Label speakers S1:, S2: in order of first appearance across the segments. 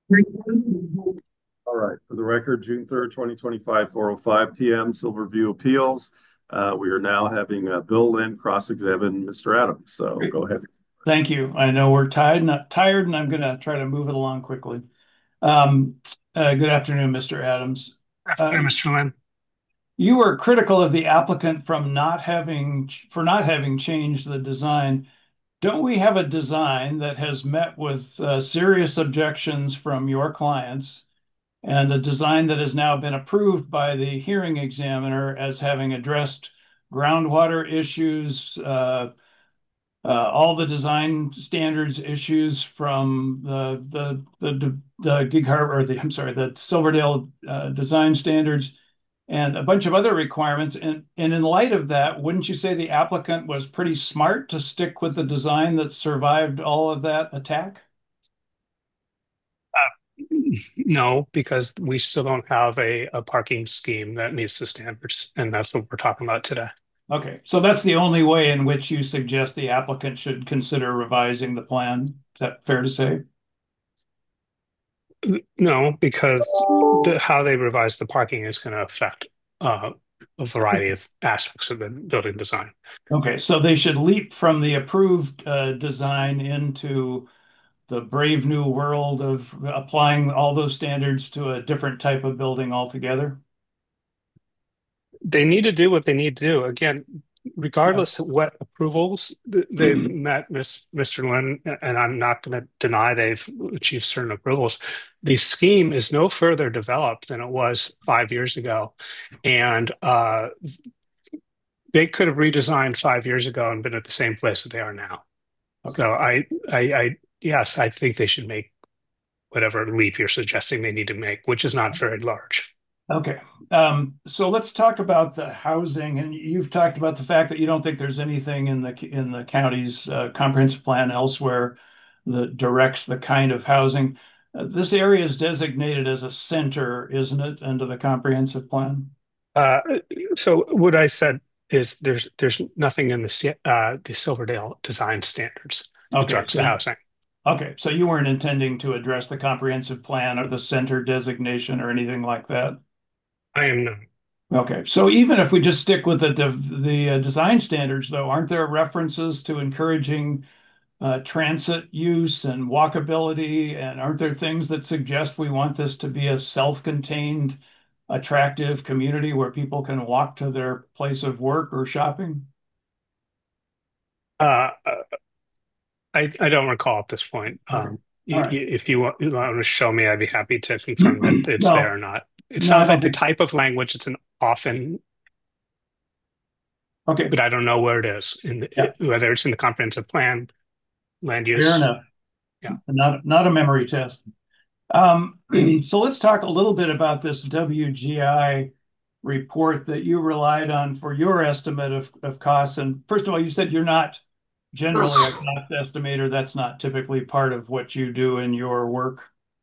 S1: All right. For the record, June 3rd, 2025, 4:05 p.m., Silverview Appeals. We are now having Bill Lynn cross-examine Mr. Adams. So
S2: Great.
S1: go ahead.
S2: Thank you. I know we're tired, not tired, and I'm going to try to move it along quickly. Um, Good afternoon, Mr. Adams. Uh,
S3: Afternoon, Mr. Lynn.
S2: you were critical of the applicant for not having changed the design. Don't we have a design that has met with serious objections from your clients and a design that has now been approved by the hearing examiner as having addressed groundwater issues, all the design standards issues from the Gig Harbor or the Silverdale design standards and a bunch of other requirements. And in light of that, wouldn't you say the applicant was pretty smart to stick with the design that survived all of that attack?
S3: No, because we still don't have a parking scheme that meets the standards, and that's what we're talking about today.
S2: Okay, so that's the only way in which you suggest the applicant should consider revising the plan. Is that fair to say?
S3: No, because how they revise the parking is going to affect uh, a variety of aspects of the building design.
S2: Okay, so they should leap from the approved design into the brave new world of applying all those standards to a different type of building altogether.
S3: They need to do what they need to do. Again,
S2: Yeah.
S3: regardless of what approvals they've met, Mr. Lynn, and I'm not going to deny they've achieved certain approvals. The scheme is no further developed than it was 5 years ago, and they could have redesigned 5 years ago and been at the same place that they are now.
S2: Okay.
S3: So yes, I think they should make whatever leap you're suggesting they need to make, which is not very large.
S2: Okay. So let's talk about the housing. And you've talked about the fact that you don't think there's anything in the county's comprehensive plan elsewhere that directs the kind of housing. This area is designated as a center, isn't it, under the comprehensive plan?
S3: Uh, so what I said is there's nothing in the Silverdale design standards that
S2: Okay.
S3: directs the housing.
S2: So you weren't intending to address the comprehensive plan or the center designation or anything like that.
S3: I am not.
S2: Okay, so even if we just stick with the design standards, though, aren't there references to encouraging transit use and walkability? And aren't there things that suggest we want this to be a self-contained, attractive community where people can walk to their place of work or shopping?
S3: Uh, I don't recall at this point.
S2: Okay, all right.
S3: If you want to show me, I'd be happy to confirm that it's there
S2: Well,
S3: or not. It
S2: no, I
S3: sounds
S2: don't
S3: like the
S2: think.
S3: type of language it's an often,
S2: Okay,
S3: but I don't know where it is
S2: yeah,
S3: whether it's in the comprehensive plan, land
S2: fair
S3: use.
S2: enough.
S3: Yeah.
S2: Not a memory test. Um, so let's talk a little bit about this WGI report that you relied on for your estimate of costs. And first of all, you said you're not generally a cost estimator. That's not typically part of what you do in your work.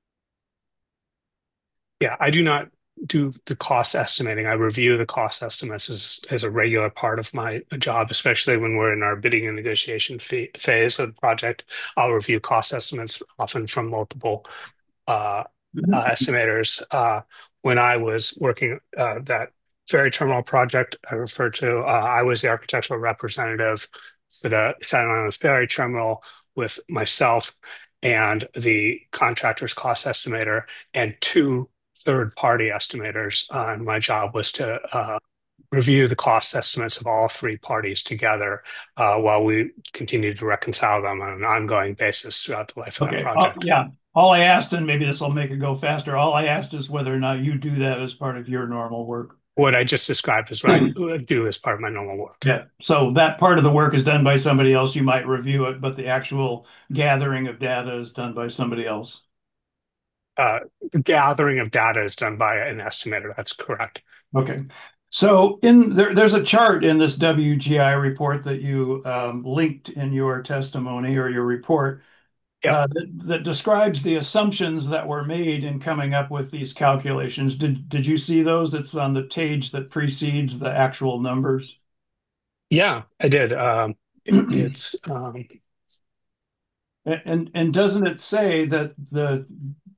S3: Yeah, I do not do the cost estimating. I review the cost estimates as a regular part of my job, especially when we're in our bidding and negotiation phase of the project. I'll review cost estimates often from multiple uh, estimators. When I was working that ferry terminal project I referred to, I was the architectural representative for the Staten Island Ferry Terminal with myself and the contractor's cost estimator and two third-party estimators. And my job was to review the cost estimates of all three parties together while we continued to reconcile them on an ongoing basis throughout the life of that
S2: Okay.
S3: project.
S2: Yeah. All I asked, and maybe this will make it go faster. All I asked is whether or not you do that as part of your normal work.
S3: What I just described is what I do as part of my normal work.
S2: Yeah. So that part of the work is done by somebody else. You might review it, but the actual gathering of data is done by somebody else.
S3: Uh, the gathering of data is done by an estimator. That's correct.
S2: Okay. So there's a chart in this WGI report that you linked in your testimony or your report
S3: Yep.
S2: that describes the assumptions that were made in coming up with these calculations. Did you see those? It's on the page that precedes the actual numbers.
S3: Yeah, I did. It's
S2: And doesn't it say that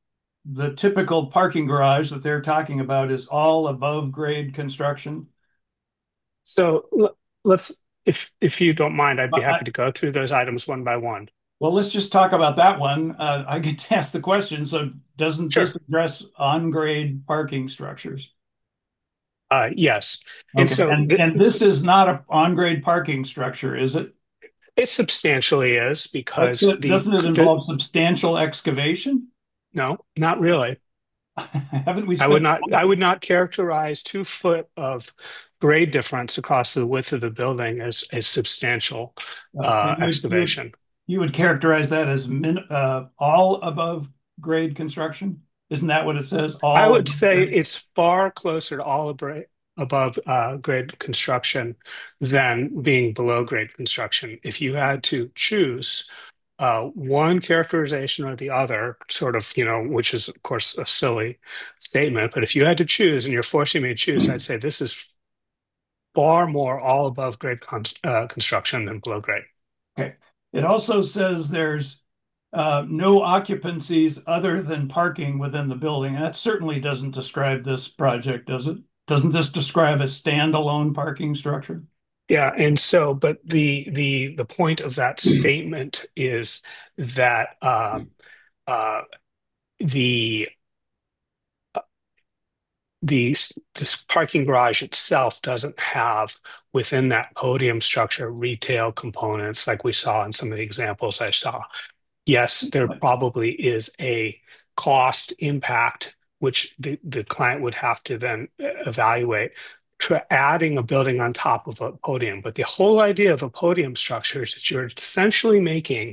S2: the typical parking garage that they're talking about is all above grade construction?
S3: So let's, if you don't mind, I'd be
S2: I,
S3: happy to go through those items one by one.
S2: well, let's just talk about that one. I get to ask the question. So doesn't
S3: Sure.
S2: this address on-grade parking structures?
S3: Yes. And
S2: Okay,
S3: so
S2: and this is not a on-grade parking structure, is it?
S3: it substantially is because
S2: Doesn't it involve substantial excavation?
S3: no, not really.
S2: Haven't we
S3: I would
S2: spent?
S3: not characterize 2 foot of grade difference across the width of the building as a substantial
S2: And
S3: excavation.
S2: you would characterize that as all above grade construction? Isn't that what it says?
S3: I
S2: All
S3: would
S2: above
S3: say
S2: grade?
S3: it's far closer to above grade construction than being below grade construction. If you had to choose one characterization or the other, sort of, which is of course a silly statement, but if you had to choose and you're forcing me to choose, I'd say this is far more all above grade construction than below grade.
S2: Okay. It also says there's no occupancies other than parking within the building. That certainly doesn't describe this project, does it? Doesn't this describe a standalone parking structure?
S3: Yeah, and so, but the point of that statement is that uh, the this parking garage itself doesn't have within that podium structure retail components like we saw in some of the examples I saw. Yes, there probably is a cost impact, which the client would have to then evaluate to adding a building on top of a podium. But the whole idea of a podium structure is that you're essentially making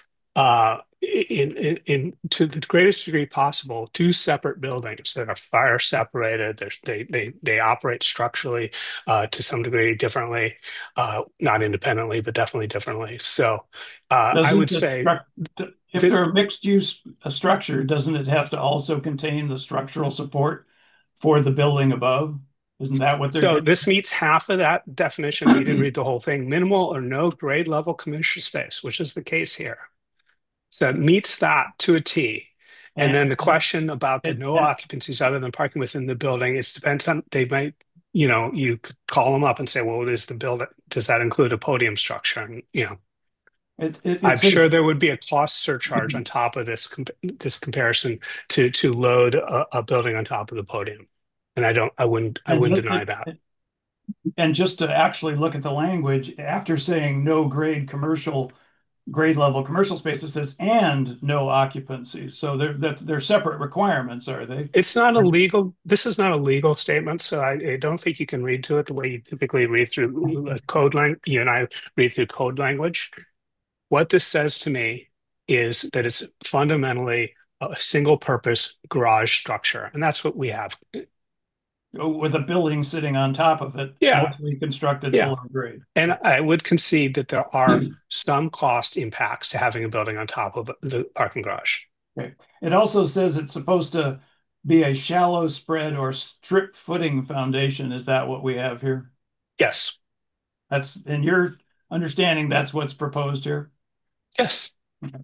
S3: to the greatest degree possible 2 separate buildings that are fire separated. They operate structurally to some degree differently, not independently, but definitely differently. So I
S2: Doesn't
S3: would say
S2: if
S3: that,
S2: they're a mixed use structure, doesn't it have to also contain the structural support for the building above? Isn't that what they're
S3: so
S2: getting?
S3: this meets half of that definition. You didn't read the whole thing. Minimal or no grade level commercial space, which is the case here. So it meets that to a T. And then the question about the no occupancies other than parking within the building, it depends on, they might, you could call them up and say, well, what is the building? Does that include a podium structure? And, I'm
S2: says,
S3: sure there would be a cost surcharge on top of this comparison to load a building on top of the podium. And I wouldn't deny that.
S2: and just to actually look at the language, after saying no grade level commercial space, it says and no occupancy. So they're separate requirements, are they?
S3: It's not a legal, this is not a legal statement, so I don't think you can read to it the way you typically read through code language. You and I read through code language. What this says to me is that it's fundamentally a single purpose garage structure. And that's what we have.
S2: With a building sitting on top of it,
S3: Yeah.
S2: mostly constructed
S3: Yeah.
S2: below grade.
S3: And I would concede that there are some cost impacts to having a building on top of the parking garage.
S2: Okay. It also says it's supposed to be a shallow spread or strip footing foundation. Is that what we have here?
S3: Yes.
S2: That's in your understanding, that's what's proposed here?
S3: Yes.
S2: Okay.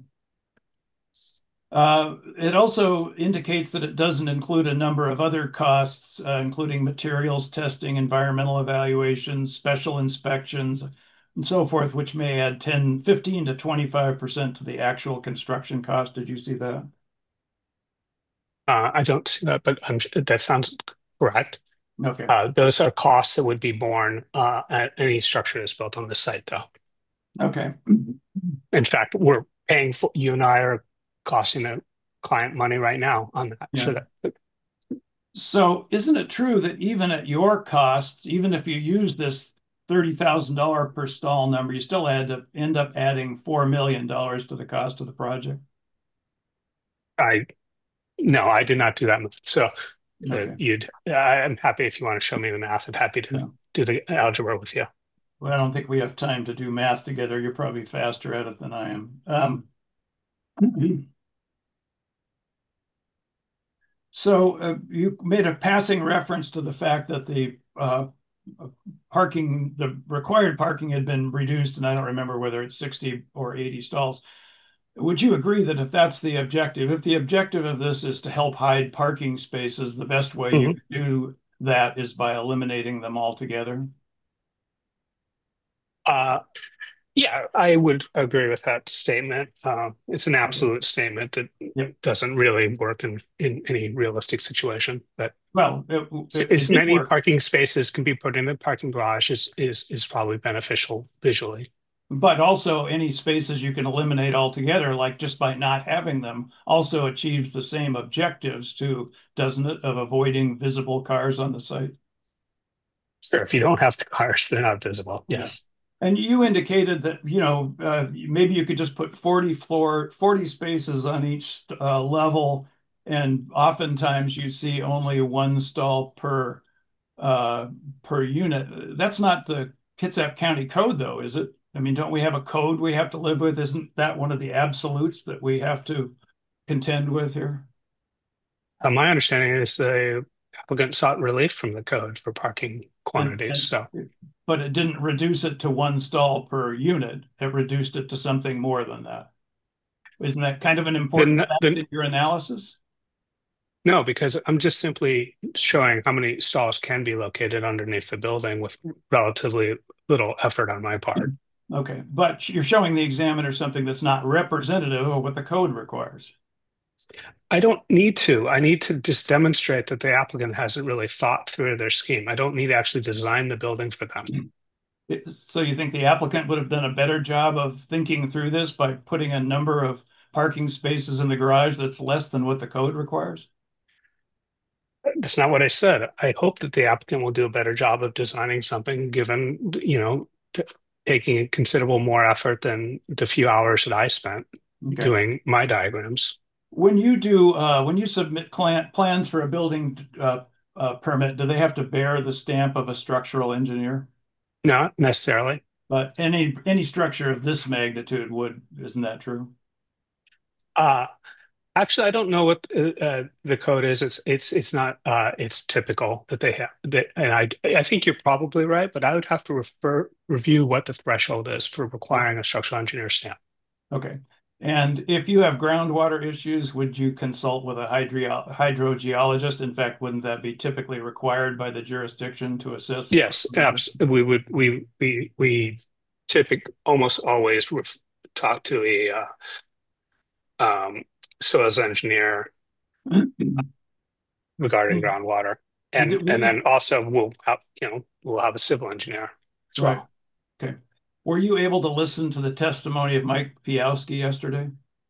S2: It also indicates that it doesn't include a number of other costs, including materials testing, environmental evaluations, special inspections, and so forth, which may add 15 to 25% to the actual construction cost. Did you see that?
S3: I don't see that, but that sounds correct.
S2: Okay.
S3: Those are costs that would be borne at any structure that's built on the site, though.
S2: Okay.
S3: In fact, we're paying for, you and I are costing the client money right now on that.
S2: Yeah. So isn't it true that even at your costs, even if you use this $30,000 per stall number, you still had to end up adding $4 million to the cost of the project?
S3: No, I did not do that. So
S2: Okay.
S3: I'm happy if you want to show me the math. I'm happy to do the algebra with you.
S2: Well, I don't think we have time to do math together. You're probably faster at it than I am. So you made a passing reference to the fact that the required parking had been reduced, and I don't remember whether it's 60 or 80 stalls. Would you agree that if that's the objective, if the objective of this is to help hide parking spaces, the best way you
S3: Mhm.
S2: could do that is by eliminating them altogether?
S3: Uh, yeah, I would agree with that statement. It's an
S2: Okay.
S3: absolute statement that
S2: Yep.
S3: doesn't really work in any realistic situation. But
S2: Well, it
S3: as
S2: did
S3: many
S2: work,
S3: parking spaces can be put in the parking garage is probably beneficial visually.
S2: but also any spaces you can eliminate altogether, like just by not having them, also achieves the same objectives too, doesn't it, of avoiding visible cars on the site?
S3: Sure, if you don't have the cars, they're not visible.
S2: Yeah.
S3: Yes.
S2: And you indicated that, maybe you could just put 40 spaces on each level, and oftentimes you see only one stall uh, per unit. That's not the Kitsap County code, though, is it? I mean, don't we have a code we have to live with? Isn't that one of the absolutes that we have to contend with here?
S3: My understanding is the applicant sought relief from the code for parking
S2: And,
S3: quantities.
S2: and
S3: So
S2: but it didn't reduce it to one stall per unit. It reduced it to something more than that. Isn't that kind of an important fact
S3: then
S2: in your analysis?
S3: no, because I'm just simply showing how many stalls can be located underneath the building with relatively little effort on my part.
S2: Okay, but you're showing the examiner something that's not representative of what the code requires.
S3: I don't need to. I need to just demonstrate that the applicant hasn't really thought through their scheme. I don't need to actually design the building for them.
S2: So you think the applicant would have done a better job of thinking through this by putting a number of parking spaces in the garage that's less than what the code requires?
S3: That's not what I said. I hope that the applicant will do a better job of designing something given, taking considerable more effort than the few hours that I spent
S2: Okay.
S3: doing my diagrams.
S2: When you submit plans for a building permit, do they have to bear the stamp of a structural engineer?
S3: Not necessarily.
S2: But any structure of this magnitude would, isn't that true?
S3: Uh, Actually, I don't know what the code is. It's not it's typical that they have that, and I think you're probably right, but I would have to review what the threshold is for requiring a structural engineer stamp.
S2: Okay. And if you have groundwater issues, would you consult with a hydrogeologist? In fact, wouldn't that be typically required by the jurisdiction to assess?
S3: Yes, we would we typically almost always talk to a soils engineer regarding groundwater, and then also we'll have a civil engineer as
S2: Right.
S3: well.
S2: Okay. Were you able to listen to the testimony of Mike Piowski yesterday?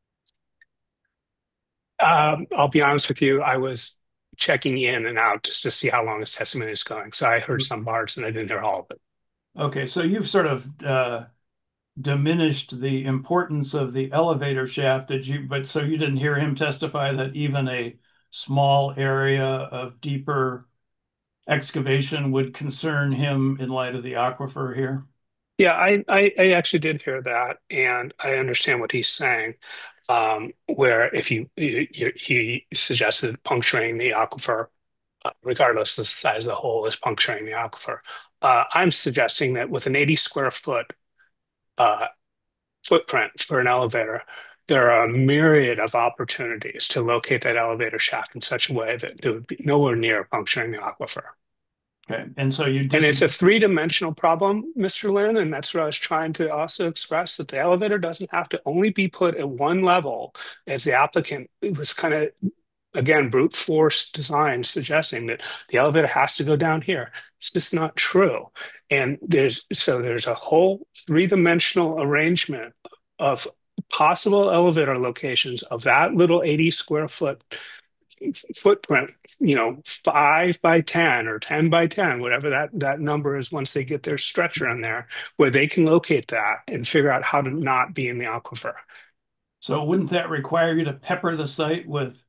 S3: I'll be honest with you, I was checking in and out just to see how long his testimony is going. So I heard some parts and I didn't hear all of it.
S2: Okay, so you've sort of diminished the importance of the elevator shaft. But so you didn't hear him testify that even a small area of deeper excavation would concern him in light of the aquifer here?
S3: Yeah, I actually did hear that, and I understand what he's saying. Where if he suggested puncturing the aquifer, regardless of the size of the hole, is puncturing the aquifer. I'm suggesting that with an 80 square foot uh, footprint for an elevator, there are a myriad of opportunities to locate that elevator shaft in such a way that there would be nowhere near puncturing the aquifer.
S2: Okay, and so you
S3: And it's a
S2: disagree.
S3: three-dimensional problem, Mr. Lin, and that's what I was trying to also express, that the elevator doesn't have to only be put at one level, as the applicant was kind of, again, brute force design suggesting that the elevator has to go down here. It's just not true. And there's a whole three-dimensional arrangement of possible elevator locations of that little 80 square foot footprint, 5 by 10 or 10 by 10, whatever that number is, once they get their stretcher in there, where they can locate that and figure out how to not be in the aquifer.
S2: So wouldn't that require you to pepper the site with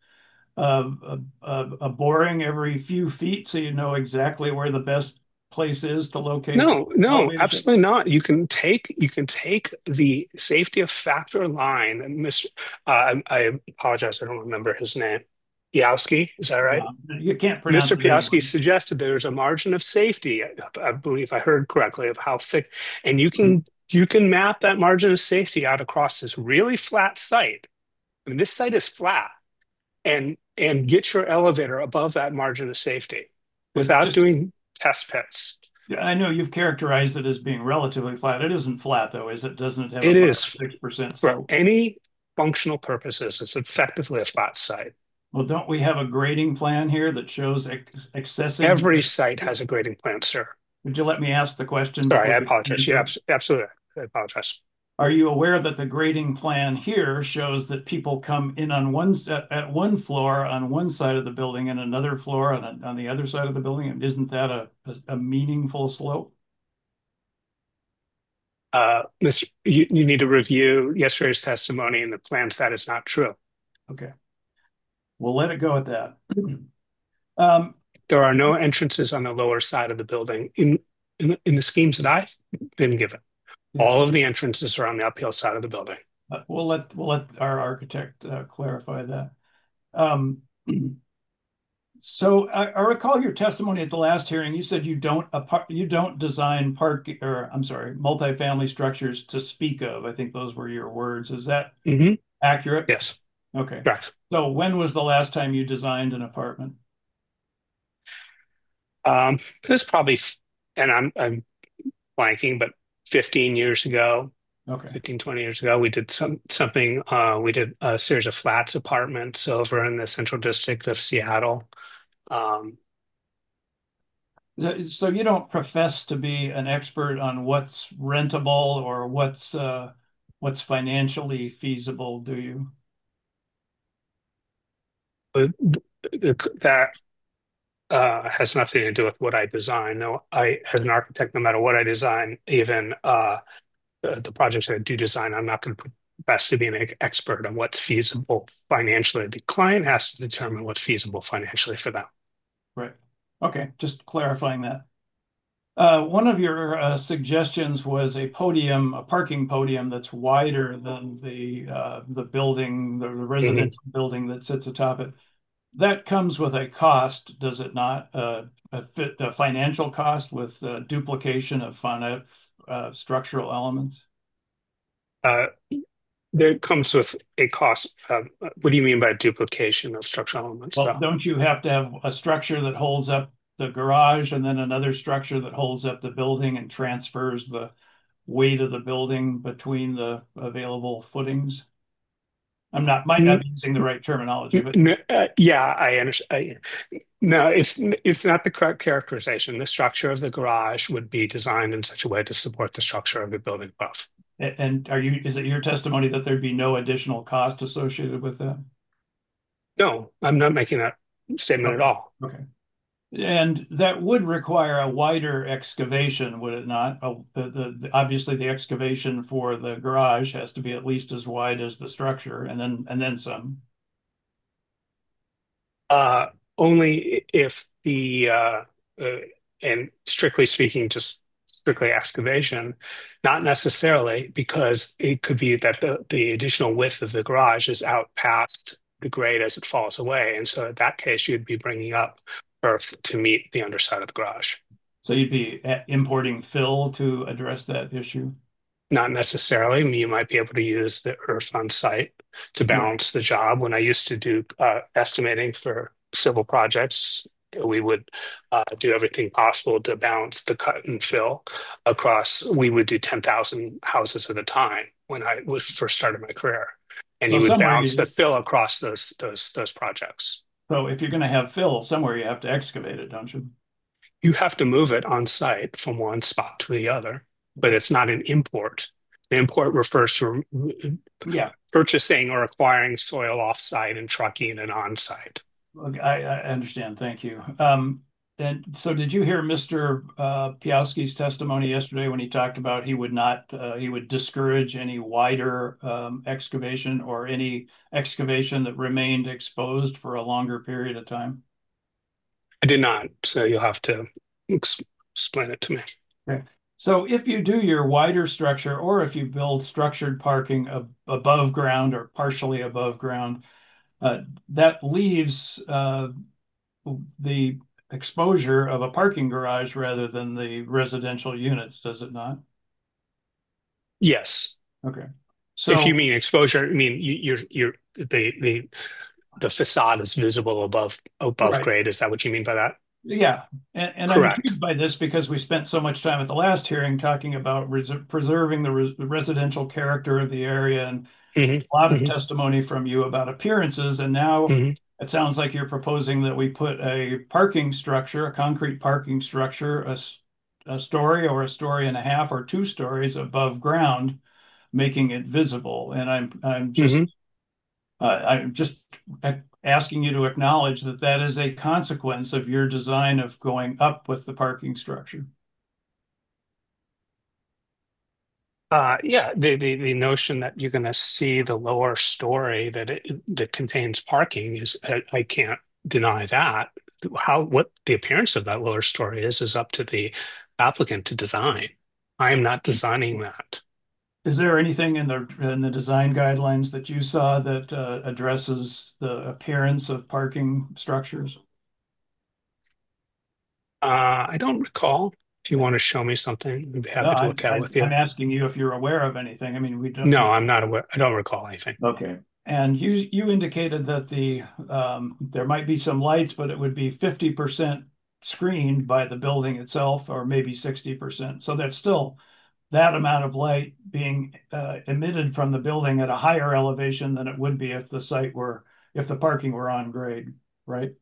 S2: a boring every few feet so you know exactly where the best place is to locate the
S3: No,
S2: elevator shaft?
S3: absolutely not. You can take the safety of factor line, and I apologize, I don't remember his name. Yowski, is that right?
S2: You can't pronounce
S3: Mr.
S2: it anyway.
S3: Piowski suggested there's a margin of safety, I believe I heard correctly, of how thick, and you can You can map that margin of safety out across this really flat site. I mean, this site is flat, and get your elevator above that margin of safety without doing test pits.
S2: I know you've characterized it as being relatively flat. It isn't flat though, is it? Doesn't it have a
S3: It
S2: 5 or
S3: is
S2: 6%
S3: for
S2: slope?
S3: any functional purposes, it's effectively a flat site.
S2: Well, don't we have a grading plan here that shows accessing?
S3: Every site has a grading plan, sir.
S2: Would you let me ask the question
S3: Sorry,
S2: before
S3: I
S2: you
S3: apologize. Yeah,
S2: answer?
S3: absolutely. I apologize.
S2: Are you aware that the grading plan here shows that people come in on at one floor on one side of the building and another floor on the other side of the building? And isn't that a meaningful slope?
S3: Mr. You need to review yesterday's testimony and the plans. That is not true.
S2: Okay, we'll let it go at that.
S3: There are no entrances on the lower side of the building in the schemes that I've been given.
S2: Yeah.
S3: All of the entrances are on the uphill side of the building.
S2: We'll let our architect clarify that. So I recall your testimony at the last hearing. You said you don't design multifamily structures to speak of. I think those were your words. Is that accurate?
S3: Yes.
S2: Okay.
S3: Correct.
S2: So when was the last time you designed an apartment?
S3: This probably, and I'm blanking, but 15 years ago.
S2: Okay.
S3: 15, 20 years ago, we did something. We did a series of flats apartments over in the Central District of Seattle.
S2: So you don't profess to be an expert on what's rentable or what's financially feasible, do you?
S3: That has nothing to do with what I design. No, as an architect, no matter what I design, even the projects that I do design, I'm not going to profess to be an expert on what's feasible financially. The client has to determine what's feasible financially for them.
S2: Right. Okay, just clarifying that. One of your suggestions was a parking podium that's wider than the building, the residential building that sits atop it. That comes with a cost, does it not? A financial cost with duplication of structural elements?
S3: There comes with a cost. What do you mean by duplication of structural elements,
S2: Well,
S3: though?
S2: don't you have to have a structure that holds up the garage and then another structure that holds up the building and transfers the weight of the building between the available footings? Might not be using the right terminology, but
S3: Yeah, I understand. No, it's not the correct characterization. The structure of the garage would be designed in such a way to support the structure of the building above.
S2: and is it your testimony that there'd be no additional cost associated with that?
S3: No, I'm not making that statement at all.
S2: Okay. And that would require a wider excavation, would it not? Obviously, the excavation for the garage has to be at least as wide as the structure, and then some.
S3: Only if and strictly speaking, just strictly excavation, not necessarily, because it could be that the additional width of the garage is out past the grade as it falls away. And so in that case, you'd be bringing up earth to meet the underside of the garage.
S2: So you'd be importing fill to address that issue?
S3: Not necessarily. I mean, you might be able to use the earth on site to balance the job. When I used to do estimating for civil projects, we would do everything possible to balance the cut and fill across. We would do 10,000 houses at a time when I was first started my career, and
S2: So
S3: you would balance the fill across those projects.
S2: So if you're going to have fill somewhere, you have to excavate it, don't you?
S3: You have to move it on site from one spot to the other, but it's not an import. The import refers to purchasing or acquiring soil off-site and trucking it on-site.
S2: Look, I understand. Thank you. And so did you hear Mr. Piowski's testimony yesterday when he talked about he would discourage any wider excavation or any excavation that remained exposed for a longer period of time?
S3: I did not, so you'll have to explain it to me.
S2: Okay. So if you do your wider structure, or if you build structured parking above ground or partially above ground, that leaves the exposure of a parking garage rather than the residential units, does it not?
S3: Yes.
S2: Okay.
S3: If you
S2: So,
S3: mean exposure, I mean you're the facade is visible above
S2: right.
S3: grade. Is that what you mean by that?
S2: Yeah. And I'm
S3: Correct.
S2: intrigued by this because we spent so much time at the last hearing talking about preserving the residential character of the area, and
S3: Hmm.
S2: a lot of
S3: Hmm.
S2: testimony from you about appearances. And now
S3: Hmm.
S2: it sounds like you're proposing that we put a parking structure, a concrete parking structure, a story or a story and a half or 2 stories above ground, making it visible. And
S3: Hmm.
S2: I'm just asking you to acknowledge that that is a consequence of your design of going up with the parking structure.
S3: Yeah, the notion that you're going to see the lower story that contains parking is I can't deny that. What the appearance of that lower story is up to the applicant to design. I am not designing that.
S2: Is there anything in the design guidelines that you saw that addresses the appearance of parking structures?
S3: I don't recall. If you want to show me something, I'd be
S2: No,
S3: happy to look at it with you.
S2: I'm asking you if you're aware of anything. I mean, we don't.
S3: No, I'm not aware. I don't recall anything.
S2: Okay. And you indicated that there might be some lights, but it would be 50% screened by the building itself, or maybe 60%. So that's still that amount of light being emitted from the building at a higher elevation than it would be if if the parking were on grade, right?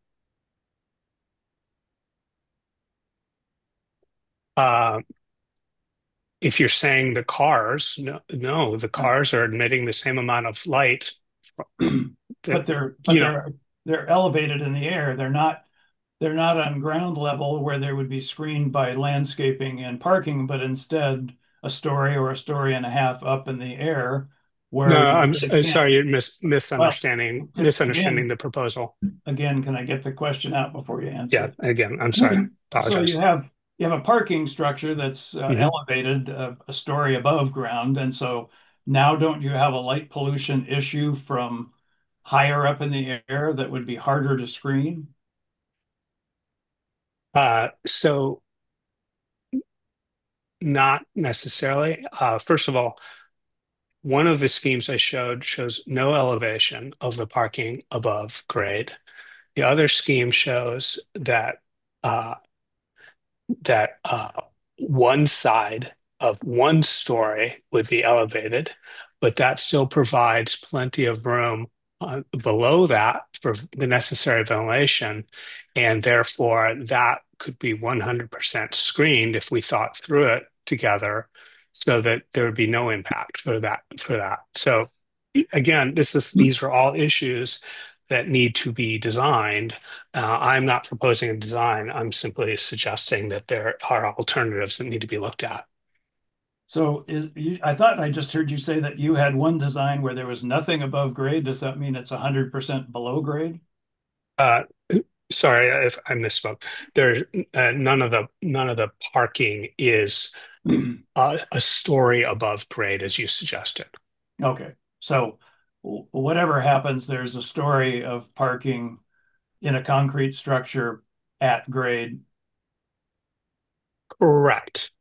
S3: Uh, if you're saying the cars, no, the cars are emitting the same amount of light that,
S2: But they're but
S3: you know,
S2: they're they're elevated in the air. They're not on ground level where they would be screened by landscaping and parking, but instead a story or a story and a half up in the air
S3: no,
S2: where they
S3: I'm
S2: can't.
S3: sorry, you're
S2: Well,
S3: misunderstanding the proposal.
S2: again, can I get the question out before you answer
S3: Yeah,
S2: it?
S3: again, I'm sorry.
S2: So
S3: Apologize.
S2: you have a parking structure that's
S3: Hmm.
S2: elevated a story above ground, and so now don't you have a light pollution issue from higher up in the air that would be harder to screen?
S3: So not necessarily. First of all, one of the schemes I showed shows no elevation of the parking above grade. The other scheme shows uh, that one side of one story would be elevated, but that still provides plenty of room below that for the necessary ventilation, and therefore that could be 100% screened if we thought through it together, so that there would be no impact for that. So again, these are all issues that need to be designed. I'm not proposing a design. I'm simply suggesting that there are alternatives that need to be looked at.
S2: So I thought I just heard you say that you had one design where there was nothing above grade. Does that mean it's 100% below grade?
S3: Uh, Sorry if I misspoke. There's none of the parking is a story above grade as you suggested.
S2: Okay. So whatever happens, there's a story of parking in a concrete structure at grade.
S3: Correct.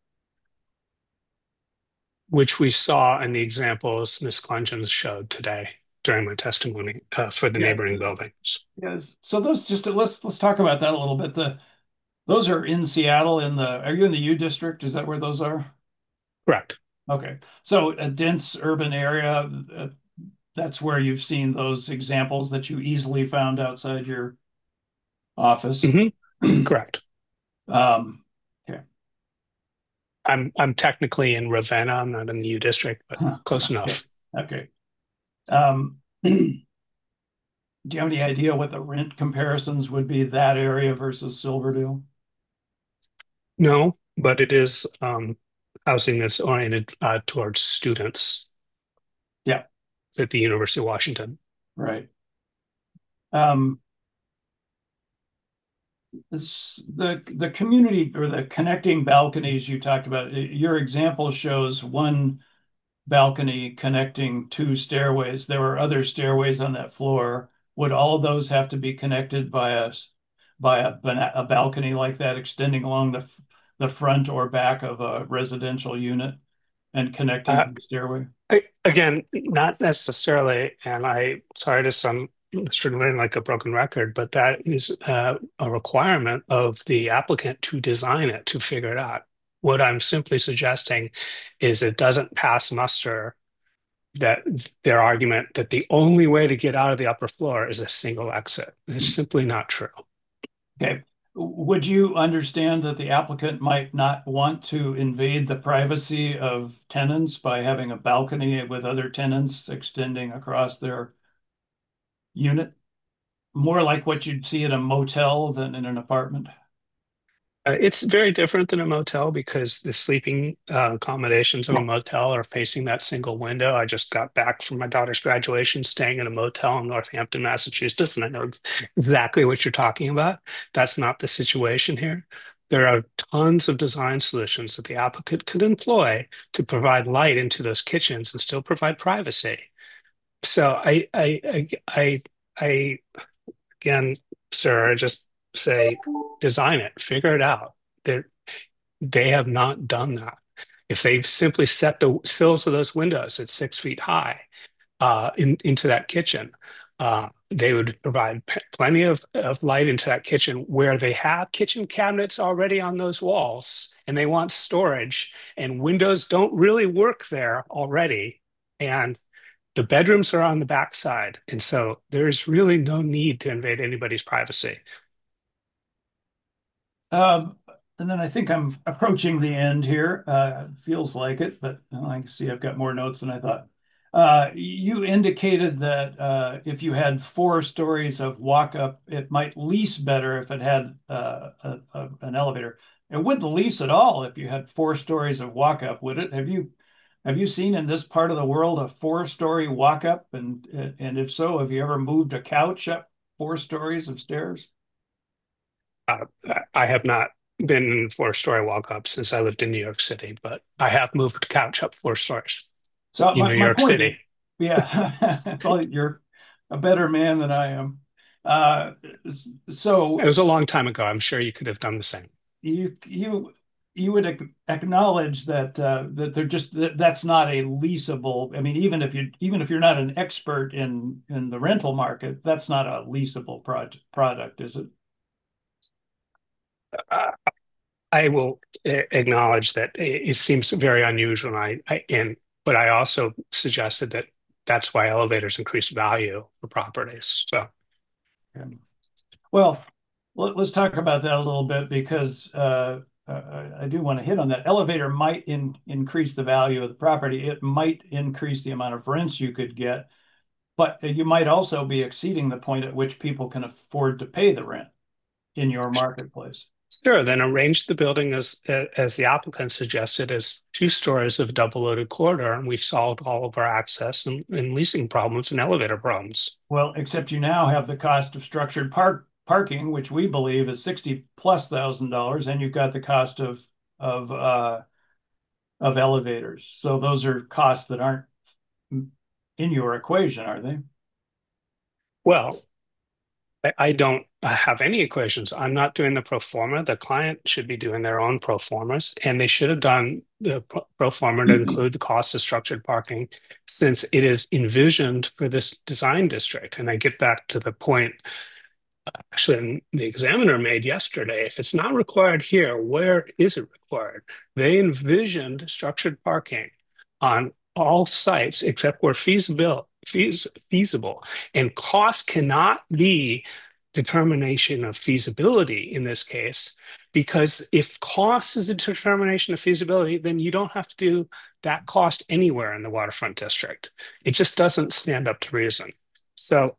S3: Which we saw in the examples Ms. Clungeons showed today during my testimony for the
S2: Yeah.
S3: neighboring buildings.
S2: Yes. So those just let's talk about that a little bit. Those are in Seattle are you in the U district? Is that where those are?
S3: Correct.
S2: Okay. So a dense urban area, that's where you've seen those examples that you easily found outside your office.
S3: Hmm. Correct.
S2: Um, okay.
S3: I'm technically in Ravenna. I'm not in the U district, but close
S2: Okay.
S3: enough.
S2: Okay. Do you have any idea what the rent comparisons would be that area versus Silverdale?
S3: No, but it is housing that's oriented towards students
S2: Yeah,
S3: at the University of Washington.
S2: right. Um, the community or the connecting balconies you talked about, your example shows one balcony connecting 2 stairways. There were other stairways on that floor. Would all of those have to be connected by a balcony like that extending along the front or back of a residential unit? and connecting to the stairway?
S3: Again, not necessarily, and I sorry to some certainly like a broken record, but that is a requirement of the applicant to design it, to figure it out. What I'm simply suggesting is it doesn't pass muster that their argument that the only way to get out of the upper floor is a single exit. It's simply not true.
S2: Okay. Would you understand that the applicant might not want to invade the privacy of tenants by having a balcony with other tenants extending across their unit? More like what you'd see in a motel than in an apartment?
S3: It's very different than a motel because the sleeping accommodations of a motel are facing that single window. I just got back from my daughter's graduation, staying in a motel in Northampton, Massachusetts, and I know exactly what you're talking about. That's not the situation here. There are tons of design solutions that the applicant could employ to provide light into those kitchens and still provide privacy. So I again, sir, I just say design it, figure it out. They have not done that. If they simply set the sills of those windows at 6 feet high into that kitchen, they would provide plenty of light into that kitchen where they have kitchen cabinets already on those walls and they want storage, and windows don't really work there already. And the bedrooms are on the back side. And so there's really no need to invade anybody's privacy.
S2: And then I think I'm approaching the end here. Feels like it, but I see I've got more notes than I thought. You indicated that if you had 4 stories of walk-up, it might lease better if it had an elevator. It wouldn't lease at all if you had 4 stories of walk-up, would it? Have you seen in this part of the world a 4-story walk-up? And if so, have you ever moved a couch up 4 stories of stairs?
S3: Uh, I have not been in 4 story walk-up since I lived in New York City, but I have moved a couch up 4 stories
S2: So
S3: in New
S2: my
S3: York
S2: point is,
S3: City.
S2: yeah, well, you're a better man than I am. Uh,
S3: It
S2: so
S3: was a long time ago. I'm sure you could have done the same.
S2: you would acknowledge that that they're just that's not a leasable. I mean, even if you're not an expert in the rental market, that's not a leasable product, is it?
S3: Uh, I will acknowledge that it seems very unusual, but I also suggested that that's why elevators increase value for properties. So,
S2: Um, Well, let's talk about that a little bit because I do want to hit on that. Elevator might increase the value of the property. It might increase the amount of rents you could get, but you might also be exceeding the point at which people can afford to pay the rent in your marketplace.
S3: sure, then arrange the building as the applicant suggested as 2 stories of double loaded corridor, and we've solved all of our access and leasing problems and elevator problems.
S2: Well, except you now have the cost of structured parking, which we believe is 60+ thousand dollars, and you've got the cost of uh, of elevators. So those are costs that aren't in your equation, are they?
S3: Well, I don't have any equations. I'm not doing the pro forma. The client should be doing their own pro formas, and they should have done the pro forma to include the cost of structured parking since it is envisioned for this design district. And I get back to the point actually the examiner made yesterday. If it's not required here, where is it required? They envisioned structured parking on all sites except where feasible, and cost cannot be determination of feasibility in this case, because if cost is a determination of feasibility, then you don't have to do that cost anywhere in the waterfront district. It just doesn't stand up to reason. So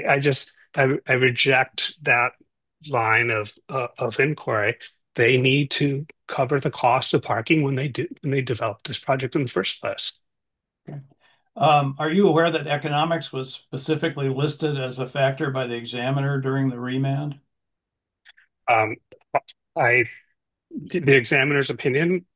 S3: I reject that line of inquiry. They need to cover the cost of parking when they develop this project in the first place.
S2: Okay. Are you aware that economics was specifically listed as a factor by the examiner during the remand?
S3: Um, I the examiner's opinion,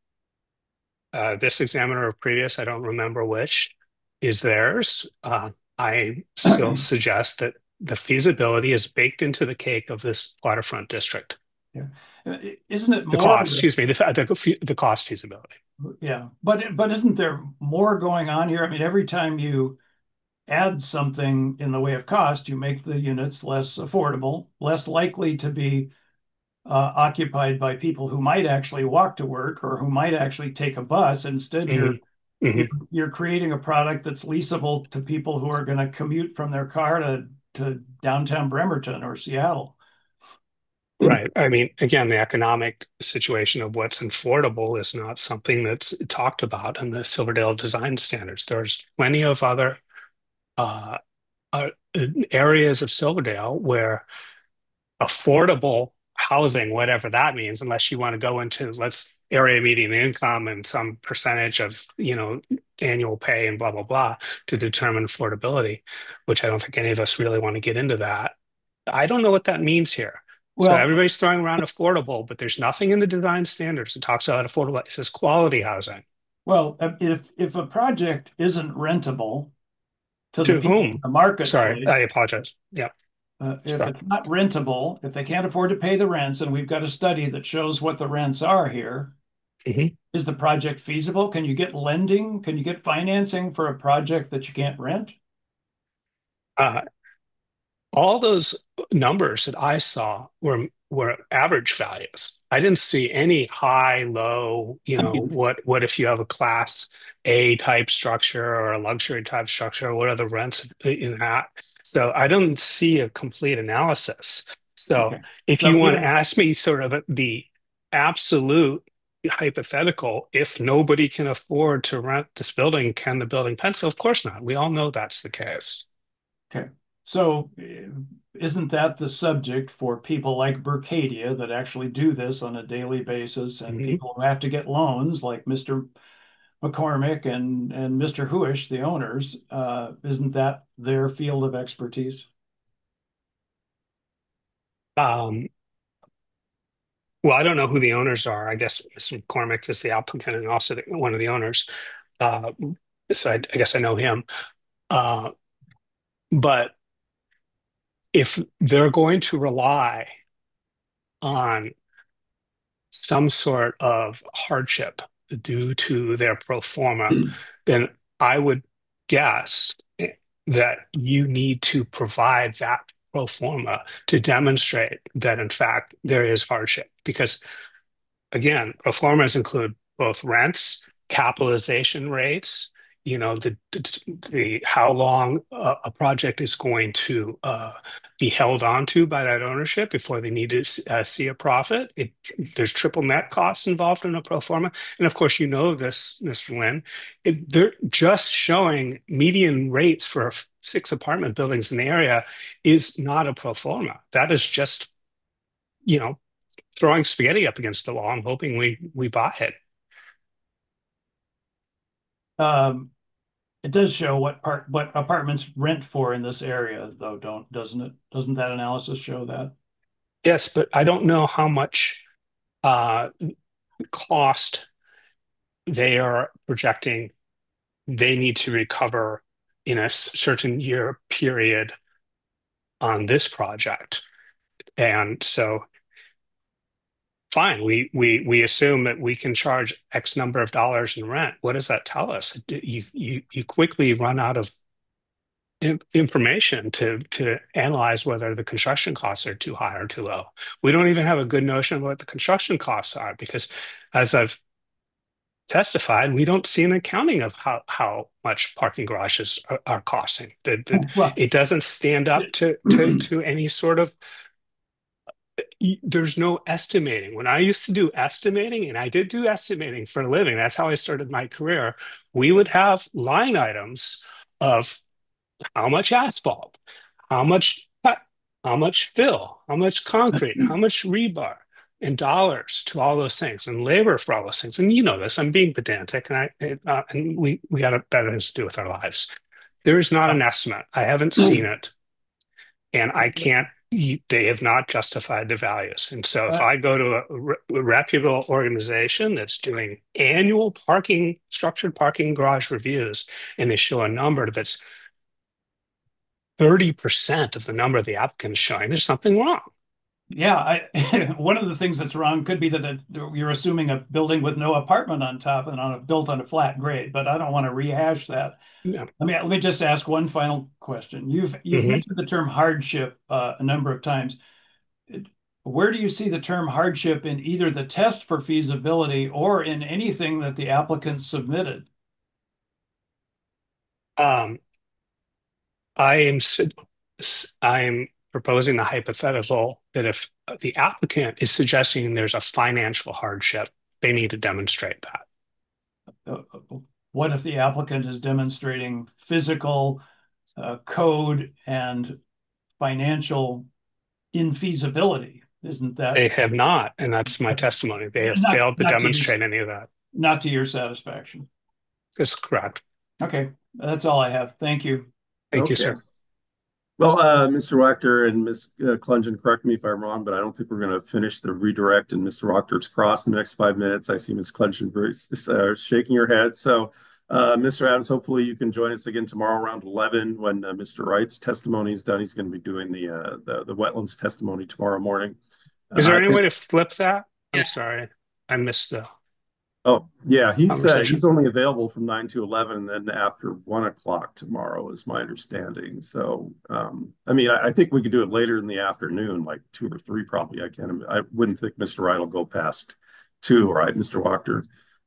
S3: this examiner or previous, I don't remember which, is theirs. I still suggest that the feasibility is baked into the cake of this waterfront district.
S2: Yeah. Isn't it
S3: The
S2: more?
S3: cost, excuse me, the cost feasibility.
S2: Yeah, but isn't there more going on here? I mean, every time you add something in the way of cost, you make the units less affordable, less likely to be occupied by people who might actually walk to work or who might actually take a bus. Instead,
S3: Hmm. Hmm.
S2: you're creating a product that's leasable to people who are going to commute from their car to downtown Bremerton or Seattle.
S3: Right. I mean, again, the economic situation of what's affordable is not something that's talked about in the Silverdale design standards. There's plenty of other uh, uh, areas of Silverdale where affordable housing, whatever that means, unless you want to go into let's area median income and some percentage of, annual pay and blah, blah, blah to determine affordability, which I don't think any of us really want to get into that. I don't know what that means here. So
S2: Well,
S3: everybody's throwing around affordable, but there's nothing in the design standards that talks about affordable. It says quality housing.
S2: if a project isn't rentable to the
S3: To
S2: people in
S3: whom?
S2: the
S3: Sorry,
S2: marketplace,
S3: I apologize. Yeah,
S2: if
S3: sorry.
S2: it's not rentable, if they can't afford to pay the rents, and we've got a study that shows what the rents are here,
S3: Mhm.
S2: is the project feasible? Can you get lending? Can you get financing for a project that you can't rent?
S3: Uh, all those numbers that I saw were average values. I didn't see any high, low, what if you have a class A type structure or a luxury type structure? What are the rents in that? So I don't see a complete analysis. So
S2: Okay.
S3: if you
S2: So
S3: want to
S2: even
S3: ask me sort of the absolute hypothetical, if nobody can afford to rent this building, can the building pencil? Of course not. We all know that's the case.
S2: okay. So isn't that the subject for people like Berkadia that actually do this on a daily basis and
S3: Mhm.
S2: people who have to get loans like Mr. McCormick and Mr. Huish, the owners, isn't that their field of expertise?
S3: Um, Well, I don't know who the owners are. I guess Mr. McCormick is the applicant and also one of the owners. Uh, so I guess I know him. Uh, but if they're going to rely on some sort of hardship due to their pro forma, then I would guess that you need to provide that pro forma to demonstrate that, in fact, there is hardship. Because again, pro formas include both rents, capitalization rates, the how long a project is going to be held onto by that ownership before they need to see a profit. There's triple net costs involved in a pro forma, and of course, you know this, Mr. Lynn. They're just showing median rates for 6 apartment buildings in the area is not a pro forma. That is just you know throwing spaghetti up against the wall and hoping we buy it.
S2: Um, it does show what apartments rent for in this area, though, doesn't it? Doesn't that analysis show that?
S3: Yes, but I don't know how much uh, cost they are projecting they need to recover in a certain year period on this project. And so, fine, we assume that we can charge X number of dollars in rent. What does that tell us? You quickly run out of information to analyze whether the construction costs are too high or too low. We don't even have a good notion of what the construction costs are because, as I've testified, we don't see an accounting of how much parking garages are costing.
S2: Well,
S3: It doesn't stand up to any sort of. There's no estimating. When I used to do estimating, and I did do estimating for a living, that's how I started my career. We would have line items of how much asphalt, how much cut, how much fill, how much concrete, how much rebar, and dollars to all those things, and labor for all those things. And you know this, I'm being pedantic, and we got better things to do with our lives. There is not an estimate. I haven't seen it, and I can't. They have not justified the values. And so, if
S2: uh,
S3: I go to a reputable organization that's doing annual structured parking garage reviews, and they show a number that's 30% of the number of the applicants showing there's something wrong.
S2: Yeah, one of the things that's wrong could be that you're assuming a building with no apartment on top and built on a flat grade, but I don't want to rehash that.
S3: Yeah.
S2: Let me just ask one final question. You've
S3: Mhm.
S2: mentioned the term hardship a number of times. Where do you see the term hardship in either the test for feasibility or in anything that the applicant submitted?
S3: Um, I am I am proposing the hypothetical that if the applicant is suggesting there's a financial hardship, they need to demonstrate that.
S2: What if the applicant is demonstrating physical, code, and financial infeasibility? Isn't that
S3: They have not, and that's my testimony. They have
S2: not
S3: failed to
S2: not to your
S3: demonstrate any of that.
S2: not to your satisfaction?
S3: That's correct.
S2: Okay, that's all I have. Thank you.
S3: Thank you,
S1: Okay.
S3: sir.
S1: Well, Mr. Wachter and Ms. Klungen, correct me if I'm wrong, but I don't think we're going to finish the redirect and Mr. Wachter's cross in the next 5 minutes. I see Ms. Klungen shaking her head. So, Mr. Adams, hopefully you can join us again tomorrow around 11 when Mr. Wright's testimony is done. He's going to be doing the wetlands testimony tomorrow morning.
S3: Is there any
S1: Thank
S3: way to flip that?
S4: Yeah.
S3: I'm sorry. I missed the
S1: Oh, yeah, he's
S3: conversation.
S1: only available from 9 to 11, and then after 1 o'clock tomorrow is my understanding. So, I mean, I think we could do it later in the afternoon, like 2 or 3 probably. I wouldn't think Mr. Wright will go past 2, right, Mr. Wachter?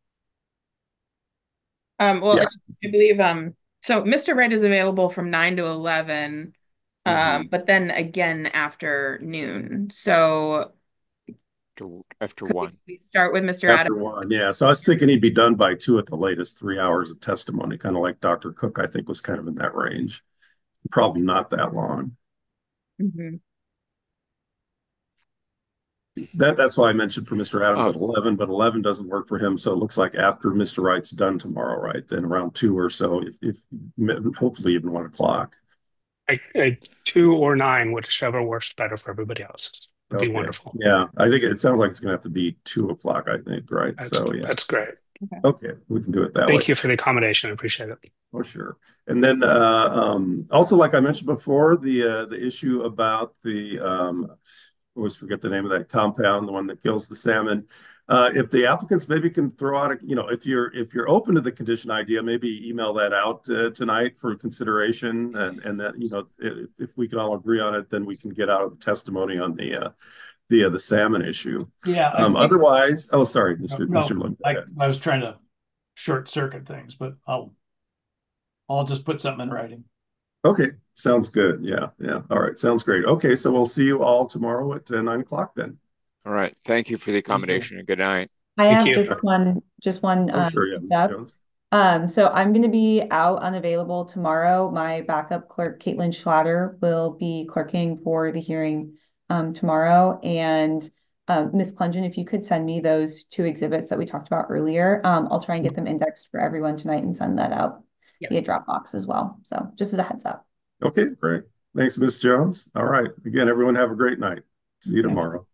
S4: Well,
S1: Yeah.
S4: I believe so Mr. Wright is available from 9 to 11, but then again after noon. So
S5: After
S4: could
S5: one.
S4: we start with Mr.
S1: After
S4: Adams?
S1: 1, yeah. So I was thinking he'd be done by 2 at the latest, 3 hours of testimony, kind of like Dr. Cook, I think was kind of in that range. Probably not that long.
S4: Mhm.
S1: That's why I mentioned for Mr. Adams
S5: Oh.
S1: at 11, but 11 doesn't work for him. So it looks like after Mr. Wright's done tomorrow, right? Then around 2 or so, if hopefully even 1 o'clock.
S3: 2 or 9, whichever works better for everybody else. Would be wonderful.
S1: Yeah, I think it sounds like it's going to have to be 2 o'clock, I think, right?
S3: That's,
S1: So, yeah.
S3: that's great.
S1: Okay, we can do it that way.
S3: Thank you for the accommodation. I appreciate it.
S1: Oh, sure. And then also, like I mentioned before, the issue about I always forget the name of that compound, the one that kills the salmon. If the applicants maybe can throw out, if you're open to the condition idea, maybe email that out tonight for consideration, and that if we can all agree on it, then we can get out of the testimony on the salmon issue.
S2: Yeah.
S1: Otherwise, oh, sorry, Mr.
S2: No,
S1: Lund.
S2: I was trying to short circuit things, but I'll just put something in writing.
S1: Okay, sounds good. Yeah. All right, sounds great. Okay, so we'll see you all tomorrow at 9 o'clock then.
S5: All right. Thank you for the accommodation and good night.
S6: I
S3: Thank
S6: have
S3: you.
S6: just one
S1: Oh, sure, yeah,
S6: heads
S1: Ms.
S6: up.
S1: Jones.
S6: So I'm going to be out unavailable tomorrow. My backup clerk, Caitlin Schlatter, will be clerking for the hearing tomorrow. And Ms. Klungen, if you could send me those 2 exhibits that we talked about earlier, I'll try and get them indexed for everyone tonight and send that out via Dropbox as well. So just as a heads up.
S1: Okay, great. Thanks, Ms. Jones. All right. Again, everyone have a great night. See you tomorrow.